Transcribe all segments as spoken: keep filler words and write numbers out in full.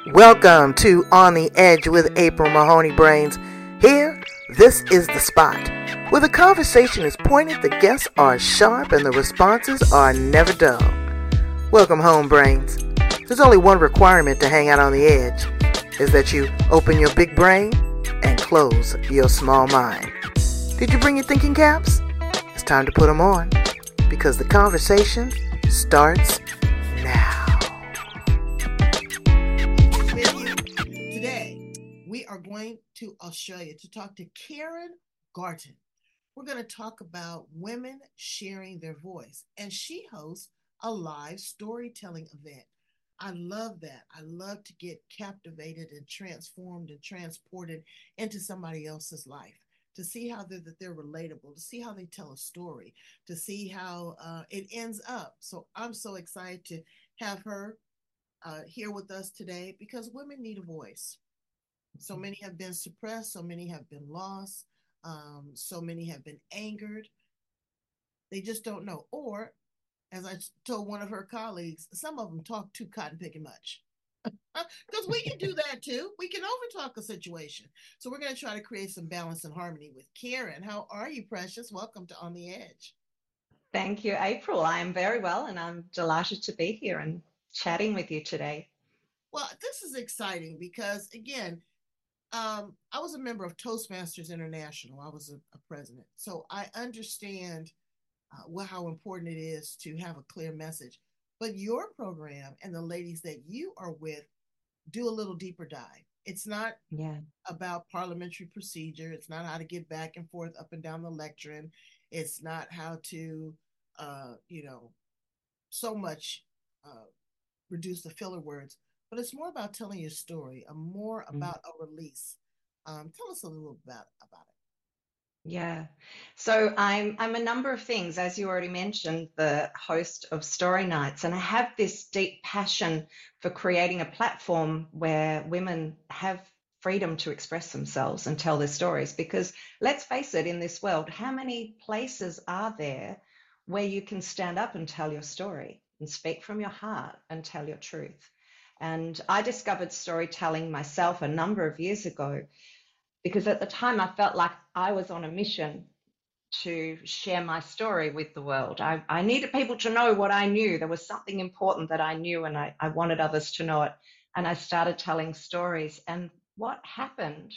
Welcome to On the Edge with April Mahoney Brains. Here, this is the spot where the conversation is pointed, the guests are sharp, and the responses are never dull. Welcome home, Brains. There's only one requirement to hang out on the edge, is that you open your big brain and close your small mind. Did you bring your thinking caps? It's time to put them on, because the conversation starts now. Today, we are going to Australia to talk to Karen Garton. We're going to talk about women sharing their voice, and she hosts a live storytelling event. I love that. I love to get captivated and transformed and transported into somebody else's life, to see how they're, that they're relatable, to see how they tell a story, to see how uh, it ends up. So I'm so excited to have her uh, here with us today, because women need a voice. So many have been suppressed, so many have been lost, um, so many have been angered. They just don't know. Or, as I told one of her colleagues, some of them talk too cotton picking much. Because we can do that too. We can overtalk a situation. So we're going to try to create some balance and harmony with Karen. How are you, Precious? Welcome to On the Edge. Thank you, April. I am very well, and I'm delighted to be here and chatting with you today. Well, this is exciting because, again, um, I was a member of Toastmasters International. I was a, a president. So I understand uh, well, how important it is to have a clear message. But your program and the ladies that you are with do a little deeper dive. It's not yeah. about parliamentary procedure. It's not how to get back and forth up and down the lectern. It's not how to, uh, you know, so much uh, reduce the filler words. But it's more about telling your story, a more about mm. a release. Um, tell us a little about, about it. Yeah. So I'm I'm a number of things, as you already mentioned, the host of Story Nights, and I have this deep passion for creating a platform where women have freedom to express themselves and tell their stories. Because let's face it, in this world, how many places are there where you can stand up and tell your story and speak from your heart and tell your truth? And I discovered storytelling myself a number of years ago, because at the time I felt like I was on a mission to share my story with the world. I, I needed people to know what I knew. There was something important that I knew, and I, I wanted others to know it. And I started telling stories. And what happened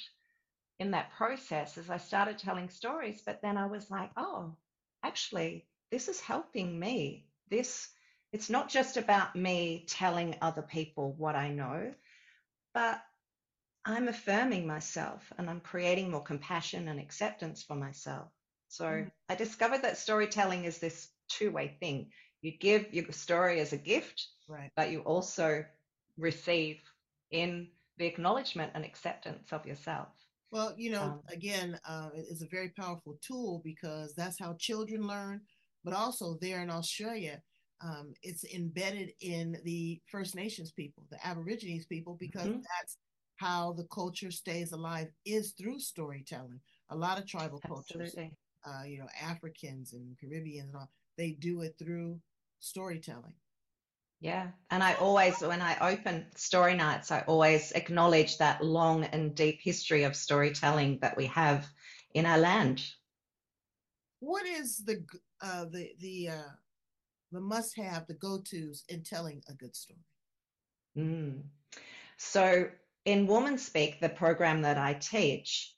in that process is I started telling stories, but then I was like, oh, actually, this is helping me. This It's not just about me telling other people what I know, but I'm affirming myself and I'm creating more compassion and acceptance for myself. So mm. I discovered that storytelling is this two-way thing. You give your story as a gift, right, but you also receive in the acknowledgement and acceptance of yourself. Well, you know, um, again, uh, it's a very powerful tool, because that's how children learn, but also there in Australia, um, it's embedded in the First Nations people, the Aborigines people, because mm-hmm. that's how the culture stays alive, is through storytelling. A lot of tribal cultures, uh, you know, Africans and Caribbeans and all, they do it through storytelling. Yeah. And I always, when I open Story Nights, I always acknowledge that long and deep history of storytelling that we have in our land. What is the uh, the the uh, the must-have, the go-tos in telling a good story? Mm. So in Woman Speak, the program that I teach,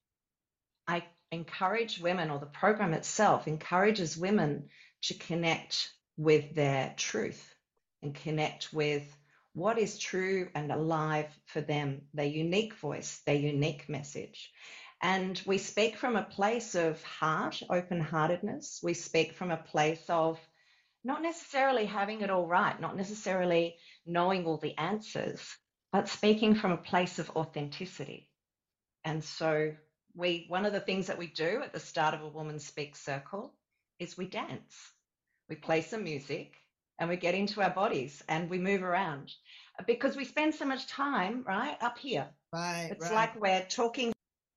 I encourage women, or the program itself encourages women to connect with their truth and connect with what is true and alive for them, their unique voice, their unique message. And we speak from a place of heart, open-heartedness. We speak from a place of not necessarily having it all right, not necessarily knowing all the answers, but speaking from a place of authenticity. And so we, one of the things that we do at the start of a Woman Speak circle is we dance. We play some music and we get into our bodies and we move around, because we spend so much time, right, up here. Right, It's right. like we're talking.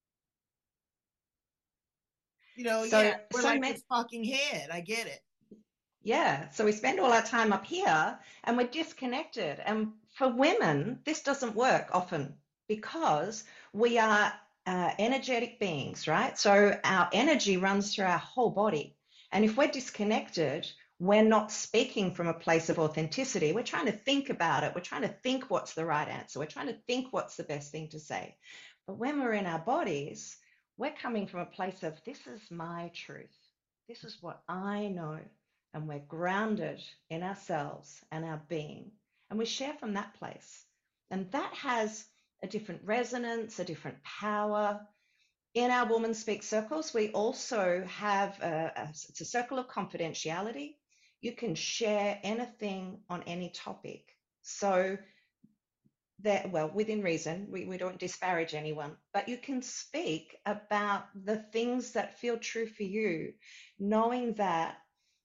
You know, so, yeah, we're so like this talking head. I get it. Yeah. So we spend all our time up here and we're disconnected. And for women, this doesn't work often because we are uh, energetic beings, right? So our energy runs through our whole body. And if we're disconnected, we're not speaking from a place of authenticity. We're trying to think about it. We're trying to think what's the right answer. We're trying to think what's the best thing to say. But when we're in our bodies, we're coming from a place of, this is my truth. This is what I know. And we're grounded in ourselves and our being. And we share from that place. And that has a different resonance, a different power. In our Woman Speak circles, we also have a, a, it's a circle of confidentiality. You can share anything on any topic. So that, well, within reason, we, we don't disparage anyone, but you can speak about the things that feel true for you, knowing that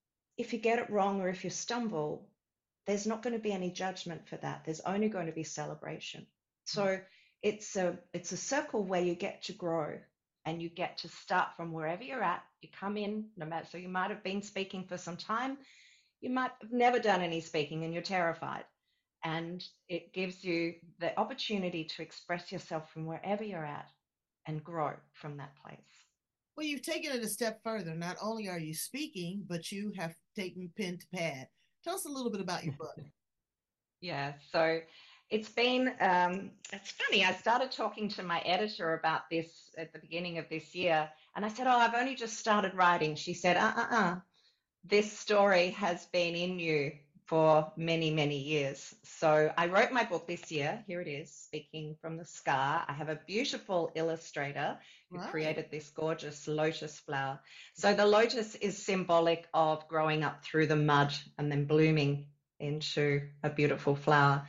if you get it wrong or if you stumble, there's not going to be any judgment for that. There's only going to be celebration. So it's a it's a circle where you get to grow and you get to start from wherever you're at. You come in, no matter, so you might have been speaking for some time. You might have never done any speaking and you're terrified. And it gives you the opportunity to express yourself from wherever you're at and grow from that place. Well, you've taken it a step further. Not only are you speaking, but you have taken pen to pad. Tell us a little bit about your book. Yeah, so it's been, um, it's funny, I started talking to my editor about this at the beginning of this year, and I said, oh, I've only just started writing. She said, uh-uh-uh, this story has been in you for many, many years. So I wrote my book this year. Here it is, Speaking from the Scar. I have a beautiful illustrator who Right. created this gorgeous lotus flower. So the lotus is symbolic of growing up through the mud and then blooming into a beautiful flower.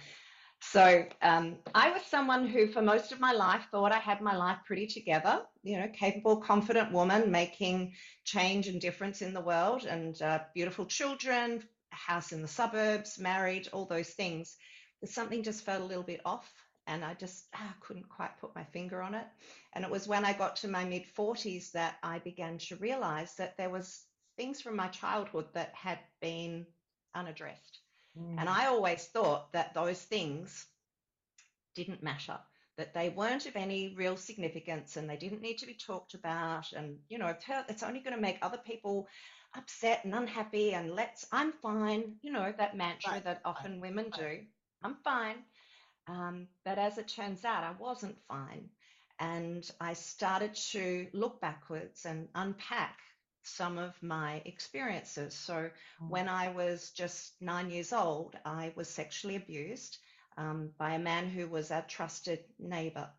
So um, I was someone who for most of my life thought I had my life pretty together, you know, capable, confident woman making change and difference in the world, and uh, beautiful children, a house in the suburbs, married, all those things. But something just felt a little bit off, and I just ah, couldn't quite put my finger on it. And it was when I got to my mid forties that I began to realize that there was things from my childhood that had been unaddressed. And I always thought that those things didn't matter, that they weren't of any real significance and they didn't need to be talked about. And, you know, it's only going to make other people upset and unhappy. And let's, I'm fine, you know, that mantra Right, that often right, women do. right. I'm fine. Um, but as it turns out, I wasn't fine. And I started to look backwards and unpack some of my experiences. So when I was just nine years old, I was sexually abused um, by a man who was a trusted neighbor.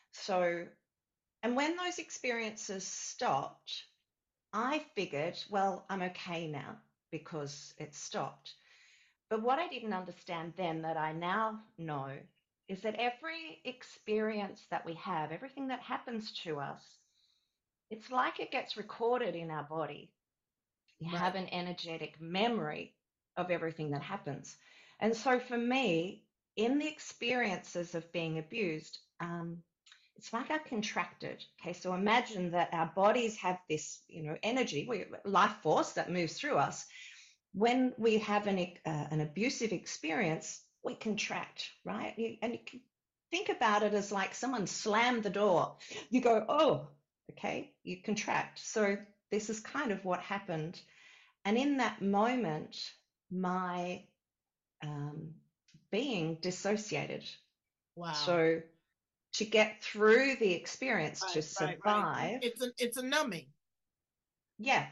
So, and when those experiences stopped, I figured, well, I'm okay now because it stopped. But what I didn't understand then that I now know is that every experience that we have, everything that happens to us, it's like it gets recorded in our body. You Right. have an energetic memory of everything that happens. And so for me, in the experiences of being abused, um, it's like I contracted. Okay, so imagine that our bodies have this, you know, energy, we, life force that moves through us. When we have an uh, an abusive experience, we contract, right? You, and you can think about it as like someone slammed the door. You go, oh, okay, you contract. So this is kind of what happened. And in that moment, my um, being dissociated. Wow. So to get through the experience, Right, to right, right. survive, It's a it's a numbing. yeah.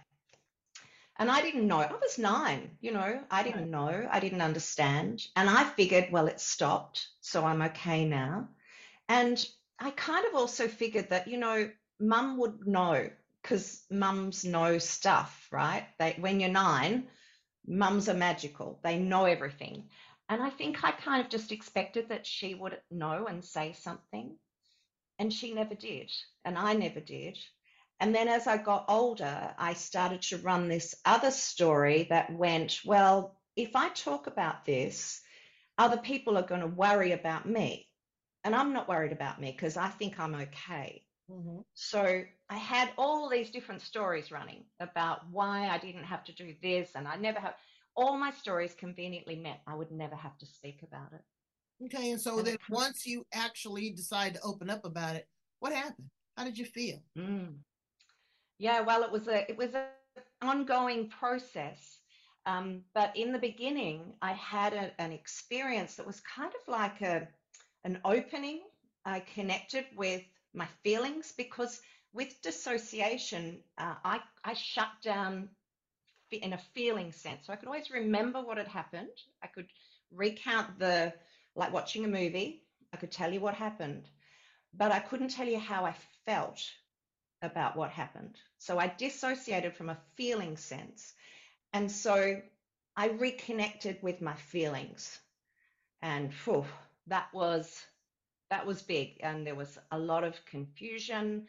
And I didn't know. I was nine, you know, I Right. didn't know. I didn't understand. And I figured, well, it stopped, so I'm okay now. And I kind of also figured that, you know, mum would know because mums know stuff, right? They, when you're nine, mums are magical. They know everything. And I think I kind of just expected that she would know and say something. And she never did. And I never did. And then as I got older, I started to run this other story that went, well, if I talk about this, other people are going to worry about me. And I'm not worried about me because I think I'm okay. Mm-hmm. So I had all these different stories running about why I didn't have to do this. And I never have, all my stories conveniently meant I would never have to speak about it. Okay, and so And I then can't. once you actually decide to open up about it, what happened? How did you feel? Mm. Yeah, well, it was a it was an ongoing process. Um, but in the beginning, I had a, an experience that was kind of like a an opening. I connected with my feelings because with dissociation, uh, I I shut down in a feeling sense. So I could always remember what had happened. I could recount the like watching a movie. I could tell you what happened, but I couldn't tell you how I felt about what happened. So I dissociated from a feeling sense. And so I reconnected with my feelings. And phew, that was that was big. And there was a lot of confusion.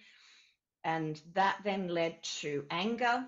And that then led to anger.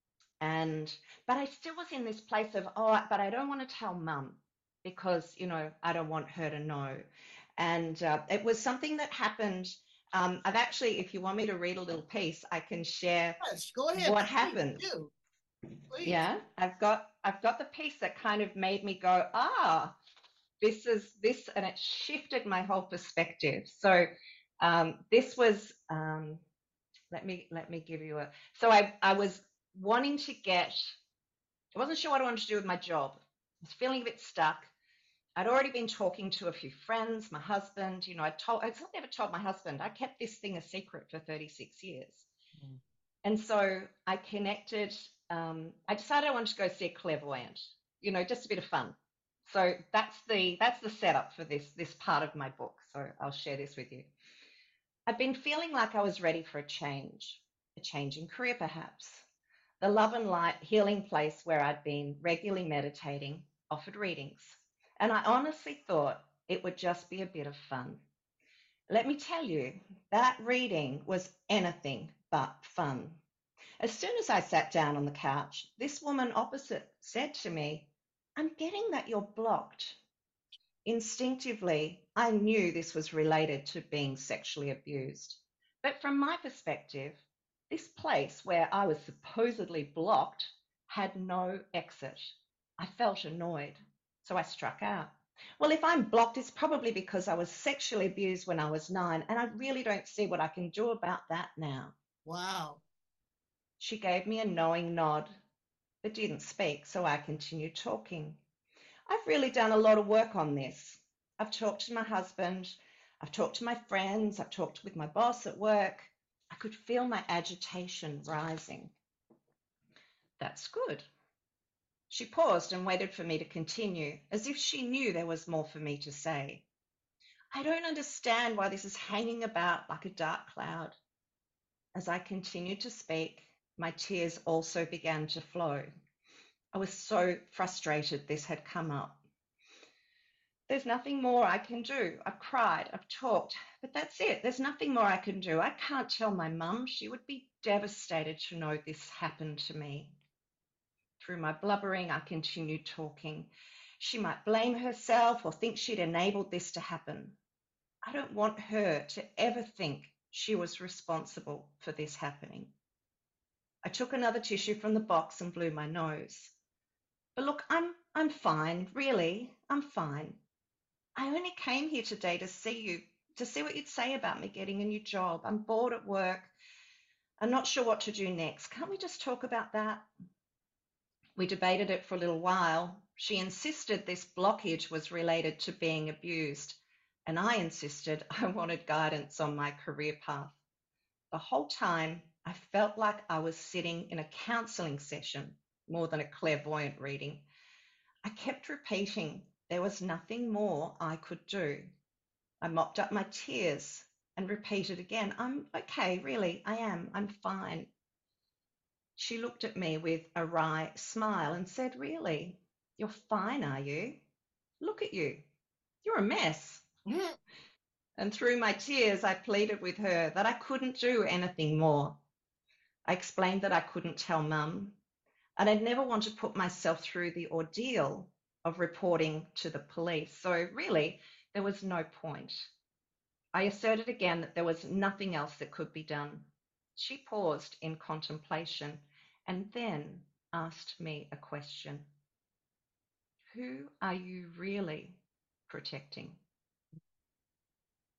And but I still was in this place of, oh, but I don't want to tell mum because, you know, I don't want her to know. And uh, it was something that happened. Um, I've actually, if you want me to read a little piece, I can share Yes, go ahead, what please happened. do. Please. Yeah, I've got I've got the piece that kind of made me go, ah, this is this, and it shifted my whole perspective. So um, this was um, let me let me give you a. So I I was wanting to get. I wasn't sure what I wanted to do with my job. I was feeling a bit stuck. I'd already been talking to a few friends, my husband. You know, I told I never told my husband. I kept this thing a secret for thirty-six years. Mm. And so I connected. Um, I decided I wanted to go see a clairvoyant. You know, just a bit of fun. So that's the that's the setup for this this part of my book. So I'll share this with you. I've been feeling like I was ready for a change, a change in career perhaps. The Love and Light healing place where I'd been regularly meditating offered readings, and I honestly thought it would just be a bit of fun. Let me tell you, that reading was anything but fun. As soon as I sat down on the couch, this woman opposite said to me, I'm getting that you're blocked. Instinctively, I knew this was related to being sexually abused. But from my perspective, this place where I was supposedly blocked had no exit. I felt annoyed, so I struck out. Well, if I'm blocked, it's probably because I was sexually abused when I was nine, and I really don't see what I can do about that now. Wow. She gave me a knowing nod, but didn't speak, so I continued talking. I've really done a lot of work on this. I've talked to my husband, I've talked to my friends, I've talked with my boss at work. I could feel my agitation rising. That's good. She paused and waited for me to continue, as if she knew there was more for me to say. I don't understand why this is hanging about like a dark cloud. As I continued to speak, my tears also began to flow. I was so frustrated this had come up. There's nothing more I can do. I've cried, I've talked, but that's it. There's nothing more I can do. I can't tell my mum. She would be devastated to know this happened to me. Through my blubbering, I continued talking. She might blame herself or think she'd enabled this to happen. I don't want her to ever think she was responsible for this happening. I took another tissue from the box and blew my nose. But look, I'm I'm fine, really. I'm fine. I only came here today to see you, to see what you'd say about me getting a new job. I'm bored at work. I'm not sure what to do next. Can't we just talk about that? We debated it for a little while. She insisted this blockage was related to being abused, and I insisted I wanted guidance on my career path. The whole time, I felt like I was sitting in a counseling session more than a clairvoyant reading. I kept repeating there was nothing more I could do. I mopped up my tears and repeated again, I'm okay, really, I am, I'm fine. She looked at me with a wry smile and said, really, you're fine, are you? Look at you, you're a mess. And through my tears, I pleaded with her that I couldn't do anything more. I explained that I couldn't tell mum, and I'd never want to put myself through the ordeal of reporting to the police. So really, there was no point. I asserted again that there was nothing else that could be done. She paused in contemplation and then asked me a question. Who are you really protecting?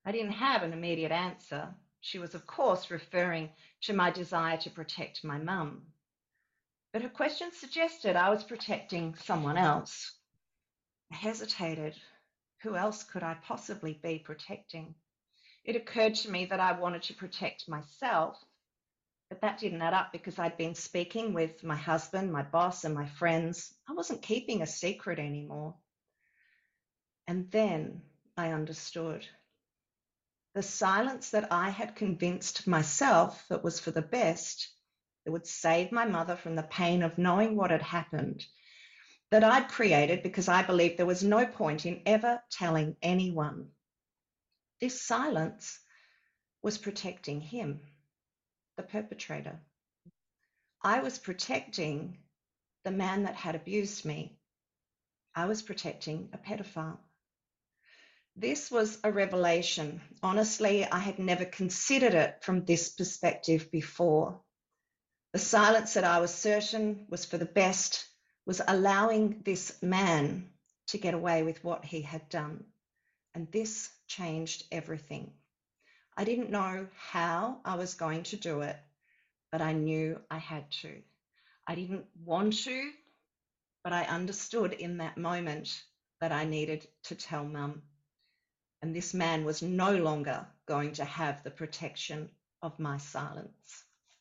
I didn't have an immediate answer. She was, of course, referring to my desire to protect my mum. But her question suggested I was protecting someone else. I hesitated. Who else could I possibly be protecting? It occurred to me that I wanted to protect myself, but that didn't add up because I'd been speaking with my husband, my boss, and my friends. I wasn't keeping a secret anymore. And then I understood. The silence that I had convinced myself that was for the best, that would save my mother from the pain of knowing what had happened, that I'd created because I believed there was no point in ever telling anyone. This silence was protecting him, the perpetrator. I was protecting the man that had abused me. I was protecting a pedophile. This was a revelation. Honestly, I had never considered it from this perspective before. The silence that I was certain was for the best was allowing this man to get away with what he had done. And this changed everything. I didn't know how I was going to do it, but I knew I had to. I didn't want to, but I understood in that moment that I needed to tell Mum. And this man was no longer going to have the protection of my silence.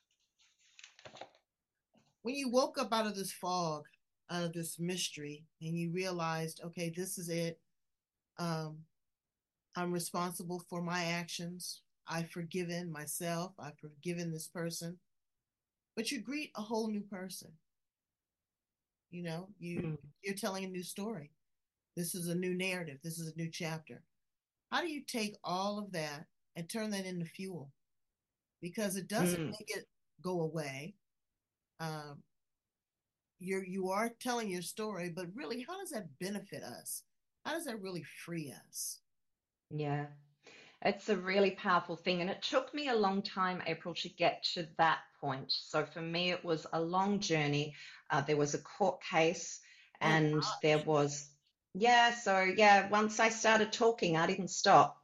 When you woke up out of this fog, out of this mystery, and you realized, okay, this is it. Um, I'm responsible for my actions. I've forgiven myself. I've forgiven this person. But you greet a whole new person. You know, you mm. you're telling a new story. This is a new narrative. This is a new chapter. How do you take all of that and turn that into fuel? Because it doesn't mm. make it go away. Um, you're you are telling your story, but really, how does that benefit us? How does that really free us? Yeah, it's a really powerful thing. And it took me a long time, April, to get to that point. So for me, it was a long journey. Uh, there was a court case and oh, there was, yeah, so yeah, once I started talking, I didn't stop.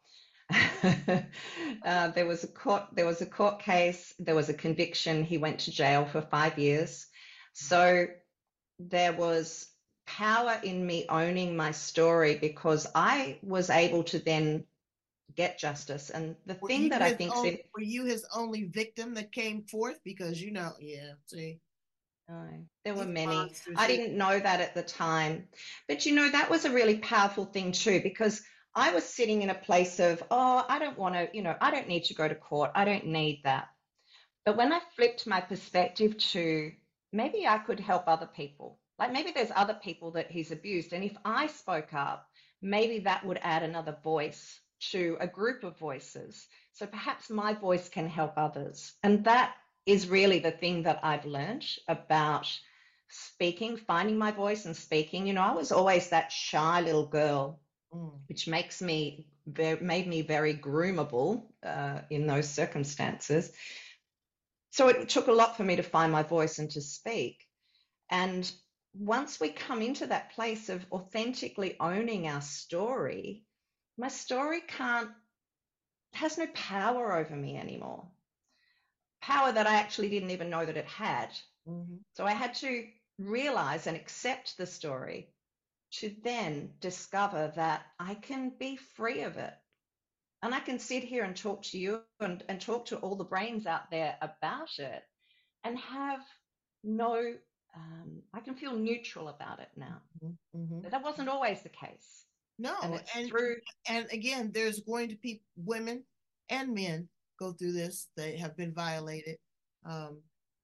uh, there was a court, there was a court case, there was a conviction. He went to jail for five years. So there was power in me owning my story because I was able to then get justice. And the were thing that I think only, it, were you his only victim that came forth? Because you know, yeah, see. No, there were many. I didn't know that at the time. But you know, that was a really powerful thing too, because I was sitting in a place of, oh, I don't want to, you know, I don't need to go to court. I don't need that. But when I flipped my perspective to maybe I could help other people, like maybe there's other people that he's abused. And if I spoke up, maybe that would add another voice to a group of voices. So perhaps my voice can help others. And that is really the thing that I've learned about speaking, finding my voice and speaking. You know, I was always that shy little girl, mm. which makes me very, made me very groomable uh, in those circumstances. So it took a lot for me to find my voice and to speak. And once we come into that place of authentically owning our story, my story can't, has no power over me anymore. Power that I actually didn't even know that it had. Mm-hmm. So I had to realize and accept the story to then discover that I can be free of it. And I can sit here and talk to you and, and talk to all the brains out there about it and have no, um, I can feel neutral about it now. Mm-hmm. But that wasn't always the case. No, and, and through and again, there's going to be women and men go through this. They have been violated. Um,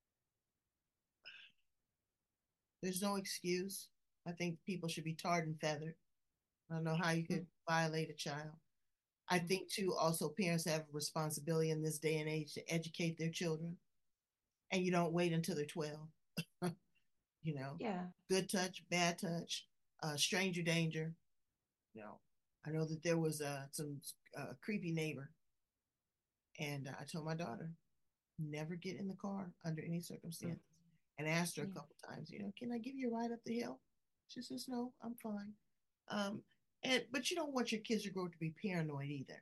there's no excuse. I think people should be tarred and feathered. I don't know how you could mm-hmm. violate a child. I think too, also parents have a responsibility in this day and age to educate their children. And you don't wait until they're twelve. You know, yeah. Good touch, bad touch, uh, stranger danger. You know, I know that there was uh, some uh, creepy neighbor. And uh, I told my daughter, never get in the car under any circumstances. Mm-hmm. And asked her a couple times, you know, can I give you a ride up the hill? She says, no, I'm fine. Um, and but you don't want your kids to grow up to be paranoid either.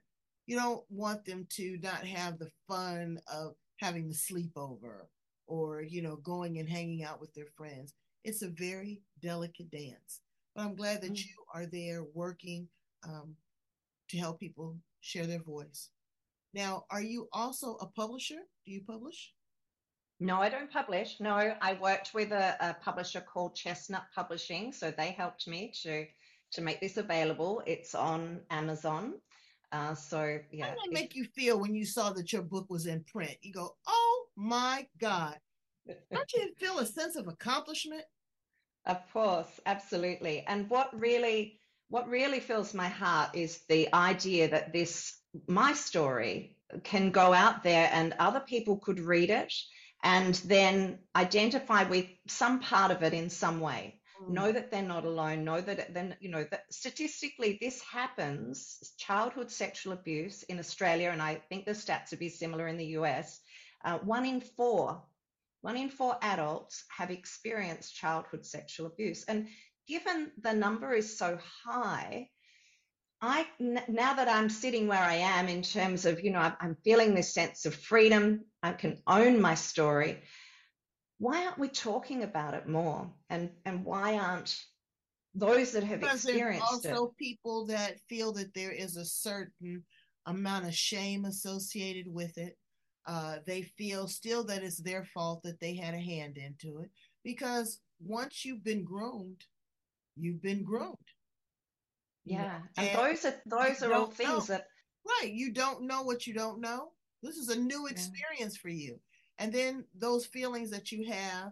You don't want them to not have the fun of having the sleepover or, you know, going and hanging out with their friends. It's a very delicate dance. But I'm glad that Mm. you are there working um, to help people share their voice. Now, are you also a publisher? Do you publish? No, I don't publish. No, I worked with a, a publisher called Chestnut Publishing, so they helped me to to make this available. It's on Amazon. Uh, so How yeah, did that if make you feel when you saw that your book was in print? You go, oh my God. Don't you feel a sense of accomplishment? Of course, absolutely. And what really what really fills my heart is the idea that this my story can go out there and other people could read it and then identify with some part of it in some way. Mm. Know that they're not alone. Know that then, you know, that statistically this happens, childhood sexual abuse in Australia, and I think the stats would be similar in the U S. Uh, one in four one in four adults have experienced childhood sexual abuse. And given the number is so high, I now that I'm sitting where I am in terms of, you know, I'm feeling this sense of freedom, I can own my story. Why aren't we talking about it more? And and why aren't those that have Because there's experienced it? also people that feel that there is a certain amount of shame associated with it. Uh, they feel still that it's their fault that they had a hand into it because once you've been groomed, you've been groomed. You know, Yeah. And and those are you those are all don't know. things that Right. You don't know what you don't know. This is a new yeah. experience for you. And then those feelings that you have,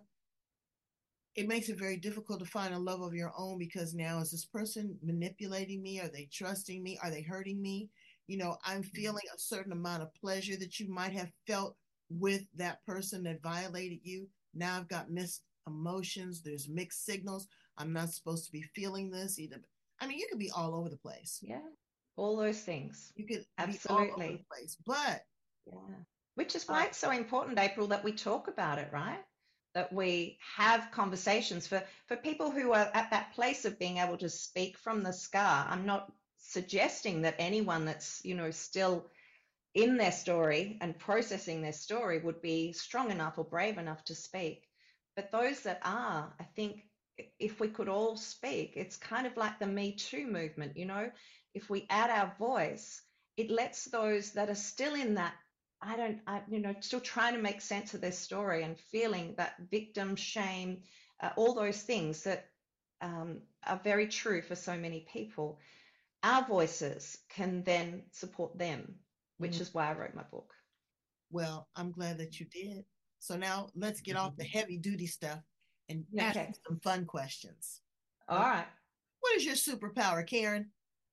it makes it very difficult to find a love of your own because now is this person manipulating me? Are they trusting me? Are they hurting me? You know, I'm feeling a certain amount of pleasure that you might have felt with that person that violated you. Now I've got mixed emotions. There's mixed signals. I'm not supposed to be feeling this either. I mean, you could be all over the place. Yeah. All those things. You could be all over the Absolutely. place. But Yeah. Which is uh, why it's so important, April, that we talk about it, right? That we have conversations for, for people who are at that place of being able to speak from the scar. I'm not suggesting that anyone that's, you know, still in their story and processing their story would be strong enough or brave enough to speak. But those that are, I think if we could all speak, it's kind of like the Me Too movement, you know, if we add our voice, it lets those that are still in that, I don't, I, you know, still trying to make sense of their story and feeling that victim shame, uh, all those things that um, are very true for so many people. Our voices can then support them, which mm, is why I wrote my book. well, I'm glad that you did. So now let's get off the heavy duty stuff and ask Okay. you some fun questions. All Uh, right. what is your superpower, Karen?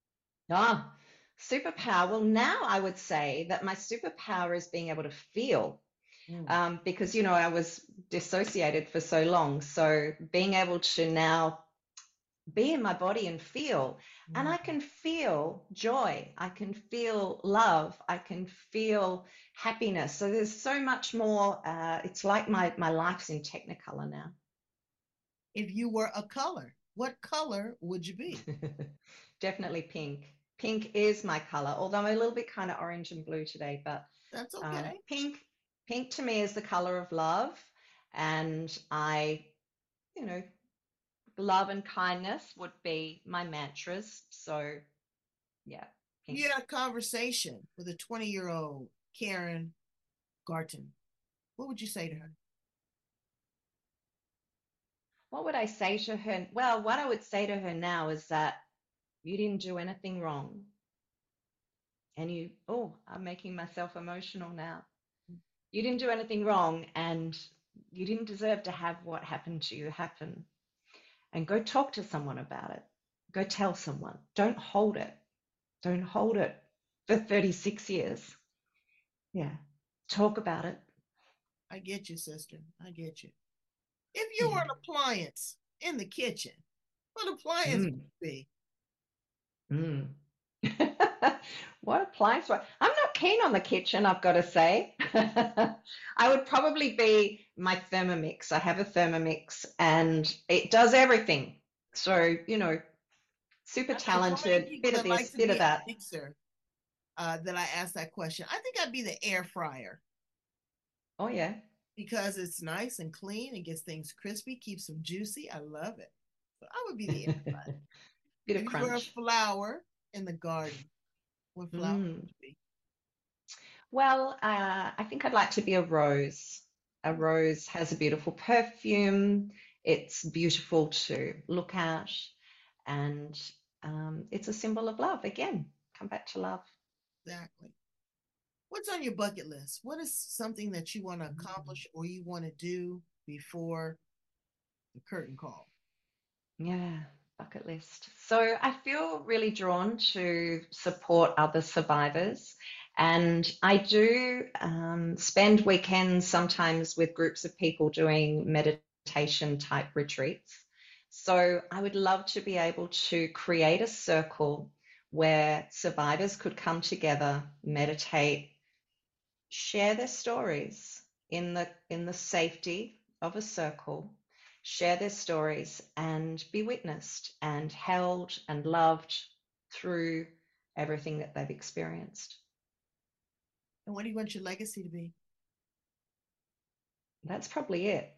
Ah, superpower. Well, now I would say that my superpower is being able to feel, Mm. um, because, you know, I was dissociated for so long. So being able to now be in my body and feel, and Mm. I can feel joy, I can feel love, I can feel happiness. So there's so much more. Uh, it's like my my life's in Technicolor now. If you were a color, what color would you be? Definitely pink. Pink is my color, although I'm a little bit kind of orange and blue today, but That's um, okay. pink, pink to me is the color of love. And I, you know, love and kindness would be my mantras. So yeah, pink. You had a conversation with a twenty year old Karen Garton. What would you say to her? What would I say to her? Well, what I would say to her now is that you didn't do anything wrong. And you, oh, I'm making myself emotional now. You didn't do anything wrong and you didn't deserve to have what happened to you happen. And go talk to someone about it. Go tell someone. Don't hold it. Don't hold it for thirty-six years. Yeah. Talk about it. I get you, sister. I get you. If you were Yeah. an appliance in the kitchen, what appliance would Mm. you be? Mm. What appliance? I'm not keen on the kitchen, I've got to say. I would probably be my Thermomix. I have a Thermomix and it does everything. So, you know, super I know so many talented, people bit of that like this, to bit be of a that. mixer. uh, that I asked that question. I think I'd be the air fryer. Oh, yeah. Because it's nice and clean. It gets things crispy, keeps them juicy. I love it. So I would be the air fryer. Bit of If you were a crunch. flower in the garden, what flower Mm. would you be? Well, uh, I think I'd like to be a rose. A rose has a beautiful perfume. It's beautiful to look at, and um, it's a symbol of love. Again, come back to love. Exactly. What's on your bucket list? What is something that you want to accomplish or you want to do before the curtain call? Yeah, bucket list. So I feel really drawn to support other survivors. And I do um, spend weekends sometimes with groups of people doing meditation type retreats. So I would love to be able to create a circle where survivors could come together, meditate, share their stories in the in the safety of a circle, share their stories and be witnessed and held and loved through everything that they've experienced. And what do you want your legacy to be? That's probably it.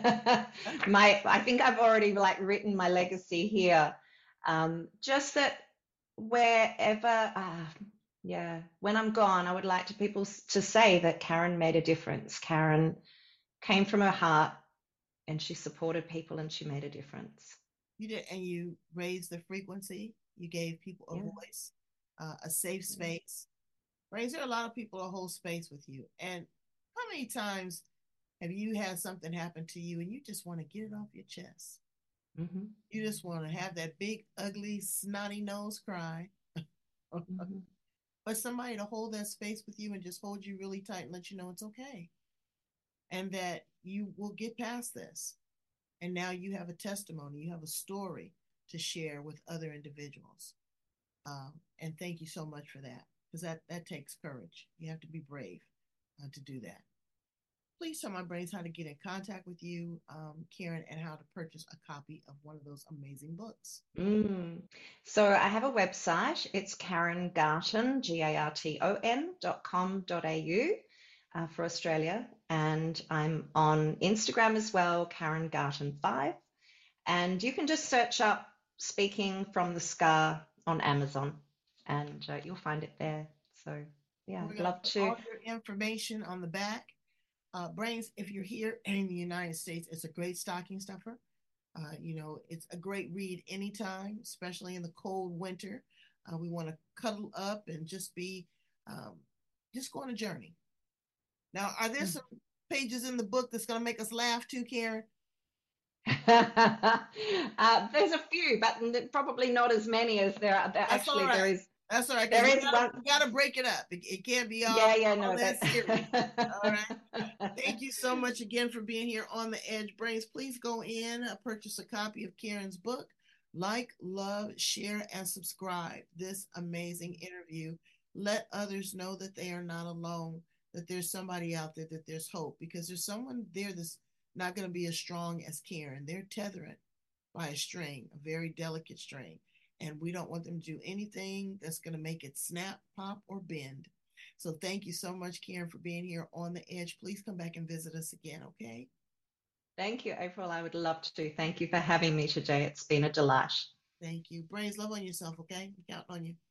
my I think I've already like written my legacy here. Um, just that wherever uh, yeah, when I'm gone, I would like to people to say that Karen made a difference. Karen came from her heart and she supported people and she made a difference. You did, and you raised the frequency. You gave people a Yeah. voice, uh, a safe space. Right? There are a lot of people that hold space with you. And how many times have you had something happen to you and you just want to get it off your chest? Mm-hmm. You just want to have that big, ugly, snotty nose cry. Mm-hmm. But somebody to hold that space with you and just hold you really tight and let you know it's okay. And that you will get past this. And now you have a testimony, you have a story to share with other individuals. Um, and thank you so much for that, because that, that takes courage. You have to be brave uh, to do that. Please tell my brains how to get in contact with you, um, Karen, and how to purchase a copy of one of those amazing books. Mm. So I have a website. It's Karen Garton, G A R T O N dot com dot A U uh, for Australia. And I'm on Instagram as well, Karen Garton five. And you can just search up Speaking from the Scar on Amazon and uh, you'll find it there. So yeah, We're I'd going to love put to. all your information on the back. Uh, Brains, if you're here in the United States, it's a great stocking stuffer. Uh, you know, it's a great read anytime, especially in the cold winter. Uh, we want to cuddle up and just be, um, just go on a journey. Now, are there some pages in the book that's going to make us laugh too, Karen? uh, there's a few, but probably not as many as there are. There, That's actually, all right. there is. That's all right. There We is gotta, one. we gotta break it up. It, it can't be all, Yeah, yeah, all no, that that. serious. All right. Thank you so much again for being here on the Edge Brains. Please go in, uh, purchase a copy of Karen's book. Like, love, share, and subscribe this amazing interview. Let others know that they are not alone, that there's somebody out there, that there's hope, because there's someone there that's not going to be as strong as Karen. They're tethering by a string, a very delicate string. And we don't want them to do anything that's going to make it snap, pop, or bend. So thank you so much, Karen, for being here on the Edge. Please come back and visit us again, okay? Thank you, April. I would love to. Thank you for having me today. It's been a delight. Thank you. Brains, love on yourself, okay? I'm counting on you.